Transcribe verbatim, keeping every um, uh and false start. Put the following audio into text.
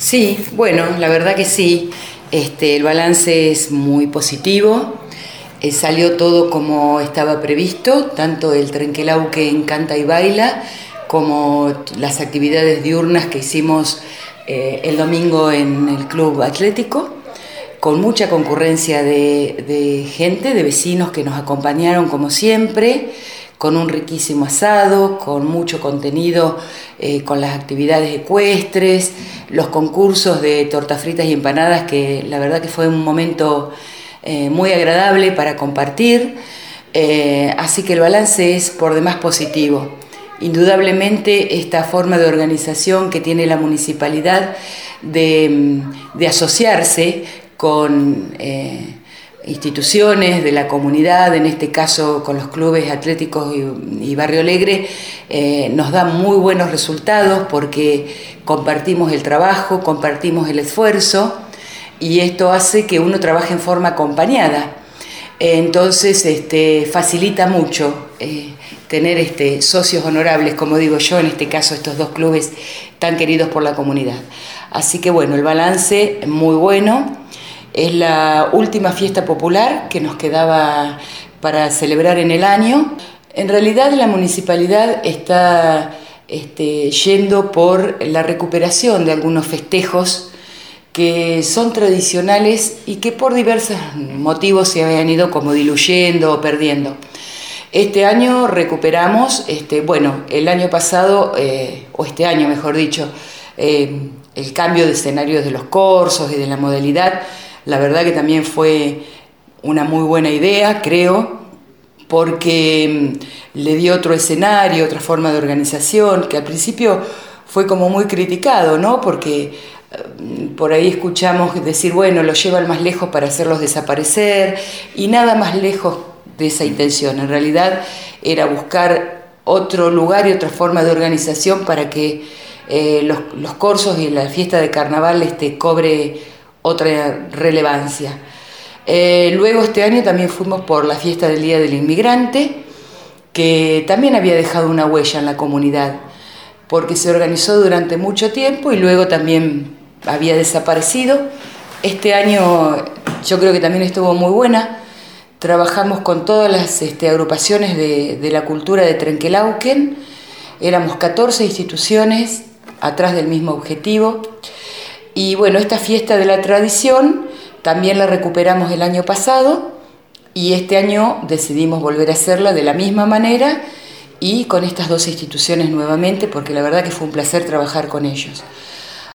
Sí, bueno, la verdad que sí. Este, el balance es muy positivo. Eh, salió todo como estaba previsto, tanto el Trenquelauquen Canta y Baila como las actividades diurnas que hicimos eh, el domingo en el Club Atlético, con mucha concurrencia de, de gente, de vecinos que nos acompañaron como siempre, con un riquísimo asado, con mucho contenido, eh, con las actividades ecuestres, los concursos de tortas fritas y empanadas, que la verdad que fue un momento eh, muy agradable para compartir, eh, así que el balance es por demás positivo. Indudablemente esta forma de organización que tiene la municipalidad de, de asociarse con eh, instituciones de la comunidad, en este caso con los clubes atléticos y, y Barrio Alegre, eh, nos da muy buenos resultados porque compartimos el trabajo, compartimos el esfuerzo y esto hace que uno trabaje en forma acompañada. Entonces este, facilita mucho eh, tener este, socios honorables, como digo yo, en este caso estos dos clubes tan queridos por la comunidad. Así que bueno, el balance muy bueno. Es la última fiesta popular que nos quedaba para celebrar en el año. En realidad la municipalidad está este, yendo por la recuperación de algunos festejos que son tradicionales y que por diversos motivos se habían ido como diluyendo o perdiendo. Este año recuperamos, este, bueno, el año pasado, eh, o este año mejor dicho, eh, el cambio de escenarios de los corsos y de la modalidad. La verdad que también fue una muy buena idea, creo, porque le dio otro escenario, otra forma de organización, que al principio fue como muy criticado, ¿no? Porque por ahí escuchamos decir, bueno, los llevan más lejos para hacerlos desaparecer, y nada más lejos de esa intención. En realidad era buscar otro lugar y otra forma de organización para que eh, los, los corsos y la fiesta de carnaval este, cobre otra relevancia. Eh, luego este año también fuimos por la fiesta del Día del Inmigrante, que también había dejado una huella en la comunidad, porque se organizó durante mucho tiempo y luego también había desaparecido. Este año yo creo que también estuvo muy buena. Trabajamos con todas las este, agrupaciones de, de la cultura de Trenquelauquen. Éramos catorce instituciones atrás del mismo objetivo. Y bueno, esta fiesta de la tradición también la recuperamos el año pasado y este año decidimos volver a hacerla de la misma manera y con estas dos instituciones nuevamente, porque la verdad que fue un placer trabajar con ellos.